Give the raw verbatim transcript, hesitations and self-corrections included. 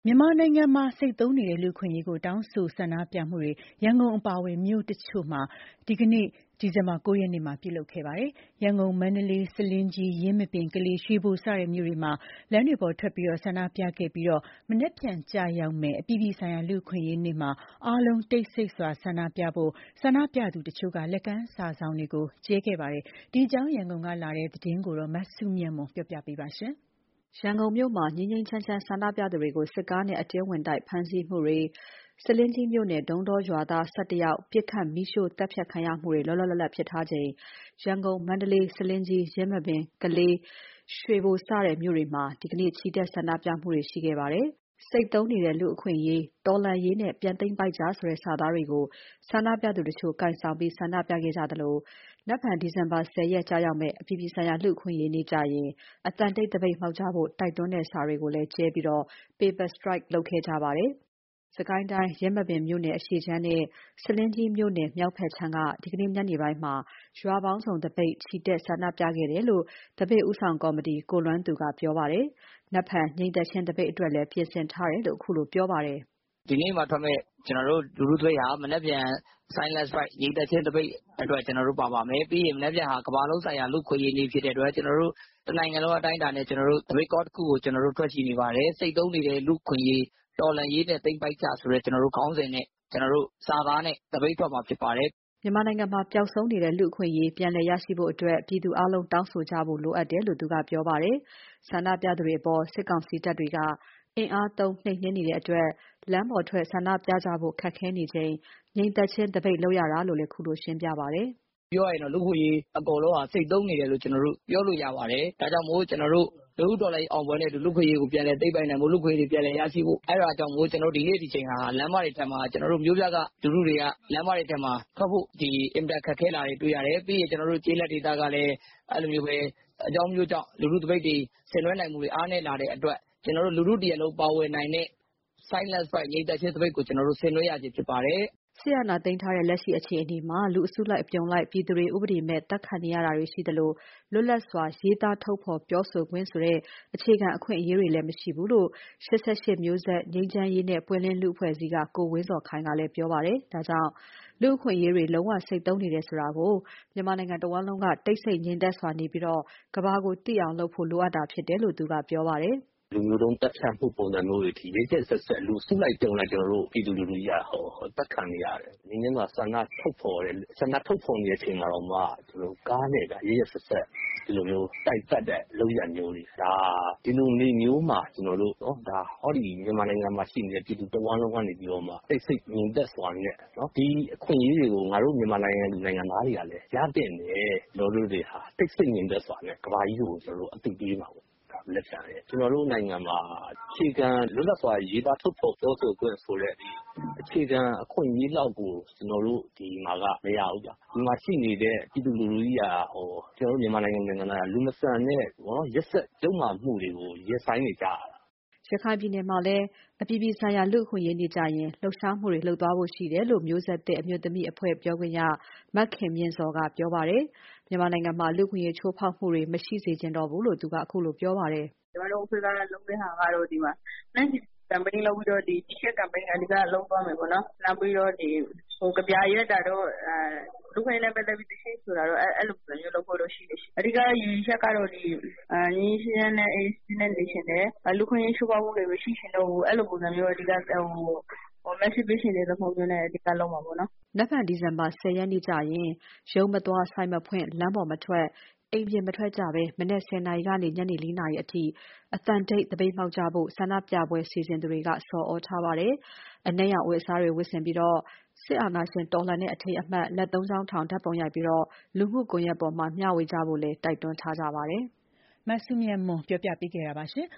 မြန်မာနိုင်ငံမှာစိတ်သုံးနေတဲ့လူ့အခွင့်အရေးကိုတောင်းဆိုဆန္ဒပြမှုတွေရန်ကုန်အပါအဝင်မြို့တချို့မှာဒီကနေ့ဒီဇင်ဘာ၉ရက်နေ့မှာပြုလုပ်ခဲ့ပါတယ်။ရန်ကုန်၊မန္တလေး၊ဆားလင်းကြီး၊ယင်းမာပင်၊ကလေး၊ရွှေဘိုစတဲ့မြို့တွေမှာလမ်းတွေပေါ်ထွက်ပြီးဆန္ဒပြခဲ့ပြီးမနက်ဖြန်ကျရောက်မယ့်အပြည်ပြည်ဆိုင်ရာလူ့အခွင့်အရေးနေ့မှာအားလုံးတိတ်ဆိတ်စွာဆန္ဒပြဖို့ဆန္ဒပြသူတချို့ကလက်ကမ်းစာစောင်တွေကိုကျဲခဲ့ပါတယ်။ဒီအကြောင်းရန်ကုန်ကလာတဲ့သတင်းကိုမစုမြတ်မွန်ကပြောပြပေးပါမယ်။ရန်ကုန်မြို့မှာငြိမ်းငြိမ်းချမ်းချမ်းဆန္ဒပြသူတွေကိုစစ်ကားနဲ့အတင်းဝင်တိုက်ဖမ်းဆီးမှုတွေဆားလင်းကြီးမြို့နယ်ဒုံးတောရွာသား၁၁ယောက်ပစ်ခတ်မီးရှို့သတ်ဖြတ်ခံရမှုတွေလောလောလတ်လတ်ဖြစ်ထားချိန်ရန်ကုန်၊မန္တလေး၊ဆားလင်းကြီး၊ယင်းမာပင်၊ကလေး၊ရွှေဘိုစတဲ့မြို့တွေမှာဒီကနေ့ချီတက်ဆန္ဒပြမှုတွေရှိခဲ့ပါတယ်။စိတ်သုံးနေတဲ့လူ့အခွင့်အရေးတော်လှန်ရေးနဲ့ပြန်သိမ်းပိုက်ကြဆိုတဲ့စာသားတွေကိုဆန္ဒပြသူတချို့ကိုင်ဆောင်ပြီးဆန္ဒပြခဲ့ကြသလိုနက်ဖြန်ဒီဇင်ဘာ၁၀ရက်ကျရောက်မယ့်အပြည်ပြည်ဆိုင်ရာလူ့အခွင့်အရေးနေ့ကျရင်အသံတိတ်သပိတ်မှောက်ကြဖို့တိုက်တွန်းတဲ့စာတွေကိုလည်းကျဲပြီး Paper Strike လုပ်ခဲ့ကြပါတယ်။စစ်ကိုင်းတိုင်းယင်းမာပင်မြို့နယ်အရှေ့ခြမ်းနဲ့ဆားလင်းကြီးမြို့နယ်မြောက်ဘက်ခြမ်းကဒီကနေ့ညနေပိုင်းမှာရွာပေါင်းစုံသပိတ်ချီတက်ဆန္ဒပြခဲ့တယ်လို့သပိတ်ဦးဆောင်ကော်မတီကိုလွမ်းသူကပြောပါတယ်။နက်ဖြန်ငြိမ်သက်ခြင်းသပိတ်အတွက်လည်းပြင်ဆင်ထားတယ်လို့ခုလိုပြောပါတယ်။ "ဒီနေ့မှာထွက်မယ့်ကျွန်တော်တို့လူထုသပိတ်ဟာမနက်ဖြန် Silent Strike ငြိမ်သက်ခြင်းသပိတ်အတွက်ကျွန်တော်တို့ပါပါမယ်။ပြီးရင်မနက်ဖြန်ဟာကမ္ဘာလုံးဆိုင်ရာလူ့အခွင့်အရေးနေ့ဖြစ်တဲ့အတွက်ကျွန်တော်တို့တနိုင်ငံလုံးအတိုင်းအတာနဲ့ကျွန်တော်တို့သပိတ်ကော်တခုကိုကျွန်တော်တို့ထွက်ရှိနေပါတယ်။စိတ်သုံးနေတဲ့လူ့အခွင့်အရေးတော်လှန်ရေးနဲ့သိမ်းပိုက်ကြဆိုတဲ့ကျွန်တော်တို့ခေါင်းစဉ်နဲ့ကျွန်တော်တို့စာသားနဲ့သပိတ်ထွက်မှာဖြစ်ပါတယ်။ " မြန်မာနိုင်ငံမှာပျောက်ဆုံးနေတဲ့လူ့အခွင့်အရေးပြန်လည်ရရှိဖို့အတွက်ပြည်သူအားလုံးတောင်းဆိုကြဖို့လိုအပ်တယ်လို့သူကပြောပါတယ်။ဆန္ဒပြသူတွေအပေါ်စစ်ကောင်စီတပ်တွေကအင်အားသုံးနှိမ်နင်းနေတဲ့အတွက်လမ်းပေါ်ထွက်ဆန္ဒပြကြဖို့ခက်ခဲနေချိန်ငြိမ်သက်ခြင်းသပိတ်လုပ်ရတာလို့လည်းခုလိုရှင်းပြပါတယ်။ "ပြောရရင်တော့လူ့အခွင့်အရေးအကုန်လုံးဟာစိတ်သုံးနေတယ်လို့ကျွန်တော်တို့ပြောလို့ရပါတယ်။ဒါကြောင့်မို့ကျွန်တော်တို့လူထုတော်လှန်ရေးအောင်ပွဲနဲ့လူ့အခွင့်အရေးကိုပြန်လည်သိမ်းပိုက်နိုင်ဖို့လူ့အခွင့်အရေးတွေပြန်လည်ရရှိဖို့အဲဒါကြောင့်မို့ကျွန်တော်တို့ဒီနေ့ဒီချိန်ဟာလမ်းမတွေထက်မှာကျွန်တော်တို့မြို့ပြကလူထုတွေကလမ်းမတွေထက်မှာထွက်ဖို့ဒီအင်မတန်ခက်ခဲလာတွေတွေ့ရတယ်။ပြီးရင်ကျွန်တော်တို့ကျေးလက်ဒေသကလည်းအဲလိုမျိုးပဲအကြောင်းမျိုးကြောင့်လူထုသပိတ်တွေဆင်နွှဲနိုင်မှုတွေအားနည်းလာတဲ့အတွက်ကျွန်တော်တို့လူထုတရပ်လုံးပါဝင်နိုင်တဲ့ Silent Strike ငြိမ်သက်ခြင်းသပိတ်ကိုကျွန်တော်တို့ဆင်နွှဲရခြင်းဖြစ်ပါတယ်။ " စစ်အာဏာသိမ်းထားတဲ့လက်ရှိအခြေအနေမှာလူအစုလိုက်အပြုံလိုက်ပြည်သူတွေဥပဒေမဲ့သတ်ခံနေရတာတွေရှိသလိုလွတ်လပ်စွာရေးသားထုတ်ဖော်ပြောဆိုခွင့်ဆိုတဲ့အခြေခံအခွင့်အရေးတွေလည်းမရှိဘူးလို့၈၈မျိုးဆက်ငြိမ်းချမ်းရေးနဲ့ပွင့်လင်းလူ့အဖွဲ့အစည်းကကိုဝင်းဇော်ခိုင်ကလည်းပြောပါတယ်။ဒါကြောင့်လူ့အခွင့်အရေးတွေလုံးဝစိတ်သုံးနေတယ်ဆိုတာကိုမြန်မာနိုင်ငံတဝန်းလုံးကတိတ်ဆိတ်ငြိမ်သက်စွာနေပြီးကမ္ဘာကိုသိအောင်လုပ်ဖို့လိုအပ်တာဖြစ်တယ်လို့သူကပြောပါတယ်။ "လူမျိုးတုံးသတ်ဖြတ်မှုပုံစံမျိုးတွေထိရက်ရက်စက်စက်လူစုလိုက်ပြုံလိုက်ကျွန်တော်တို့ပြည်သူလူထုကြီးကသတ်ခံနေရတယ်။ငြိမ်းချမ်းစွာဆန္ဒထုတ်ဖော်တယ်ဆန္ဒထုတ်ဖော်နေတဲ့အချိန်မှာတော့မှကျွန်တော်တို့ကားနဲ့ကရက်ရက်စက်စက်ဒီလိုမျိုးတိုက်ပတ်တဲ့လုပ်ရမျိုးတွေဒါဒီလိုနေမျိုးမှာကျွန်တော်တို့နော်ဒါဟောဒီမြန်မာနိုင်ငံမှာရှိနေတဲ့ပြည်သူတဝန်းလုံးကနေပြီးတော့မှတိတ်ဆိတ်ငြိမ်သက်စွာနဲ့နော်ဒီအခွင့်အရေးတွေကိုငါတို့မြန်မာနိုင်ငံနိုင်ငံသားတွေကလည်းရတဲ့တယ်ကျွန်တော်တို့တွေဟာတိတ်ဆိတ်ငြိမ်သက်စွာနဲ့ကမ္ဘာကြီးကိုကျွန်တော်တို့အသိပေးမှာပေါ့လက်ခံတယ်ကျွန်တော်တို့နိုင်ငံမှာအခြေခံလွတ်လပ်စွာရေးသားထုတ်ဖော်ပြောဆိုခွင့်ဆိုတဲ့ဒီအခြေခံအခွင့်အရေးလောက်ကိုကျွန်တော်တို့ဒီမှာကမရဘူးကြာဒီမှာရှိနေတဲ့ပြည်သူလူထုကြီးကဟိုကျွန်တော်တို့မြန်မာနိုင်ငံနိုင်ငံသားလူမဆန်တဲ့နော်ရက်စက်ကြုံမှမှုတွေကိုရင်ဆိုင်နေကြရတာရခိုင်ပြည်နယ်မှာလည်းအပြည်ပြည်ဆိုင်ရာလူ့အခွင့်အရေးနေ့ကျရင်လှုပ်ရှားမှုတွေလုပ်သွားဖို့ရှိတယ်လို့မျိုးဆက်သစ်အမျိုးသမီးအဖွဲ့ပြောခွင့်ရမခင်မြင့်ဇော်ကပြောပါတယ်။မြန်မာနိုင်ငံမှာလူ့အခွင့်အရေးချိုးဖောက်မှုတွေမရှိစေချင်တော့ဘူးလို့သူကခုလိုပြောပါတယ်။ကျွန်တော်တို့အဖွဲ့ကလုပ်တဲ့ဟာကတော့ဒီမှာနှမ်း campaign လုပ်ပြီးတော့ဒီ T-shirt campaign အဓိကလုပ်သွားမယ်ပေါ့နော်။နောက်ပြီးတော့ဒီဟိုကဗျာရက်တာတော့အဲလူခွင့်နဲ့ပတ်သက်ပြီးတရှိဆိုတာတော့အဲ့လိုပုံမျိုးလုပ်ဖို့လို့ရှိတယ်။အဓိကရည်ချက်ကတော့ဒီအာညီရှင်းနဲ့အေးစနဲ့နေရှင်တယ်လူခွင့်ရေးချိုးဖောက်မှုတွေမရှိရှင်တော့ဘူးအဲ့လိုပုံစံမျိုးအဓိကဟိုဟို message ပေးရှင်တဲ့သဘောမျိုးနဲ့အဓိကလုပ်မှာပေါ့နော်။နက်ဖြန်ဒီဇင်ဘာ၁၀ရက်နေ့ကျရင်ရုံးမသွားဆိုင်မဖွင့်လမ်းပေါ်မထွက်အိမ်ပြင်မထွက်ကြဘဲမနက်၁၀နာရီကနေညနေ၄နာရီအထိအသံတိတ်သပိတ်မှောက်ကြဖို့ဆန္ဒပြပွဲစီစဉ်သူတွေကဆော်ဩထားပါတယ်။အနက်ရောင်အဝတ်အစားတွေဝတ်ဆင်ပြီးစစ်အာဏာရှင်တော်လှန်တဲ့အထိမ်းအမှတ်လက်သုံးချောင်းထောင်ဓာတ်ပုံရိုက်ပြီးလူမှုကွန်ရက်ပေါ်မှာမျှဝေကြဖို့လည်းတိုက်တွန်းထားကြပါတယ်။မစုမြတ်မွန်ပြောပြပေးခဲ့တာပါရှင်။